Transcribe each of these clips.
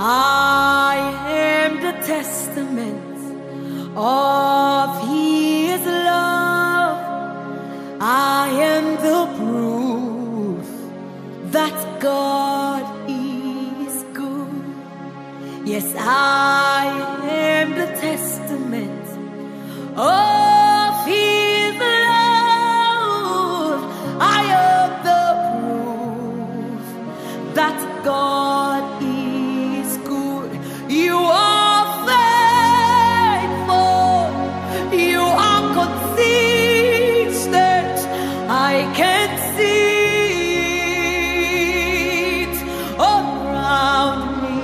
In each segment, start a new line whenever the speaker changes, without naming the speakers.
I am the testament of His love. I am the proof that God is good. Yes, I am the testament of His love. I am the proof that God is good. You are faithful. You are consistent. I can see it around me.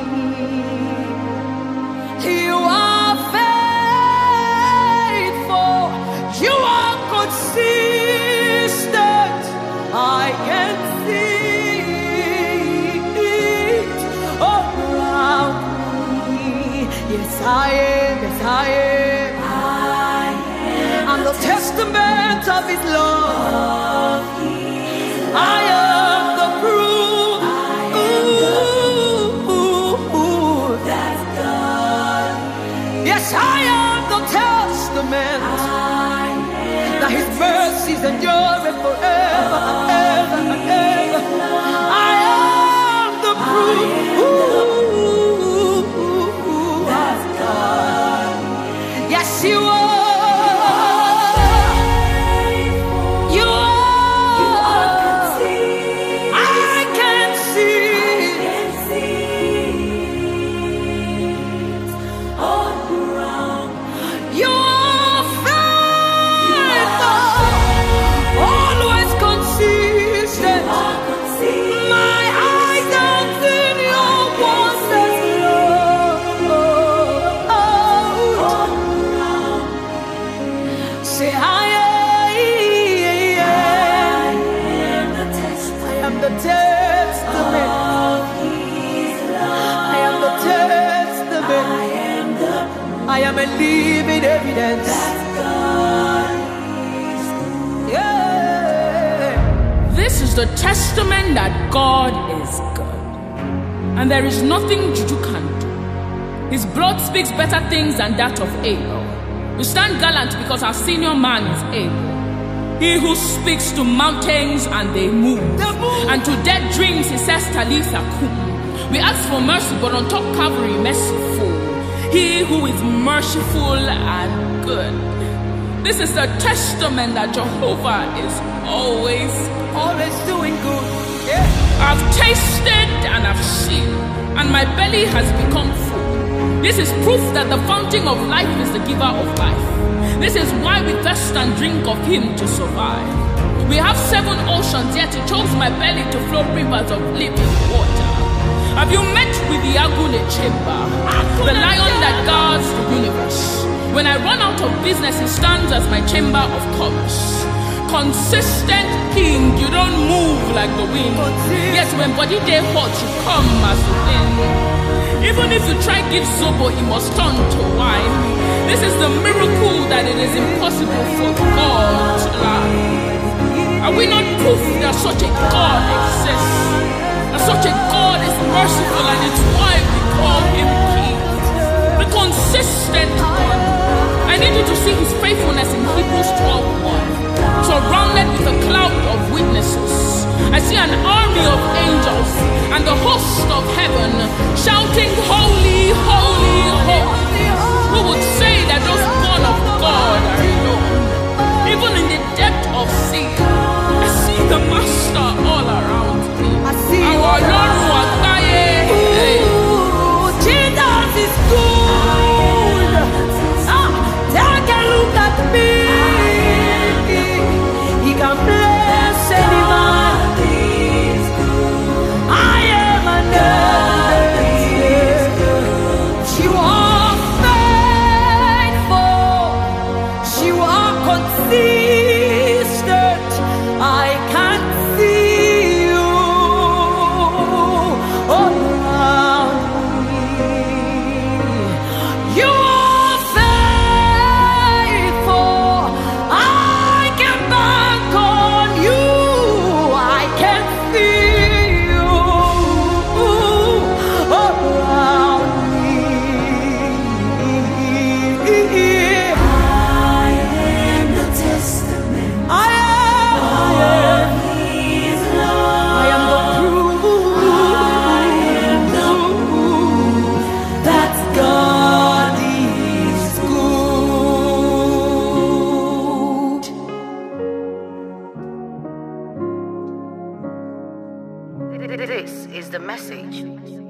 You are faithful. You are consistent. I can see it around me. Yes, I am. Yes, I am. I'm the testament of His love. I am the proof. That's God. Yes, I am the testament that His mercies endure forever and ever and ever. I am the proof. That's God. Yes, you are. You are. I can see. You are faithful, always consistent. My eyes have seen Your wonders, Lord. Say, I am the testament. I am the testament. I am a living evidence. Yeah.
This is the testament that God is good, and there is nothing Juju can do. His blood speaks better things than that of Abel. We stand gallant because our senior man is able. He who speaks to mountains and they move, and to dead dreams he says Talitha kum. We ask for mercy, but on top Calvary merciful. He who is merciful and good. This is the testament that Jehovah is always
doing good. Yeah.
I've tasted and I've seen, and my belly has become full. This is proof that the fountain of life is the giver of life. This is why we thirst and drink of Him to survive. We have 7 oceans, yet He chose my belly to flow rivers of living water. Have you met with the Agune Chamber, the lion that guards the universe? When I run out of business, he stands as my chamber of commerce. Consistent king, you don't move like the wind. Yes, when body day hot, you come as the wind. Even if you try give Zobo, he must turn to wine. This is the miracle that it is impossible for God to lie. Are we not proof that such a God exists? That such a God is merciful, and it's why we call Him King. The consistent God. I need you to see His faithfulness in Hebrews 12:1. Surrounded with a cloud of witnesses, I see an army of angels and the host of heaven shouting, Holy, holy, holy. Who would say that those born of God are alone? Even in the depth of sea, I see the Master all around me.
I see
our Lord Wakaye.
Jesus is good. Take a look at me. He can bless anyone. I
message.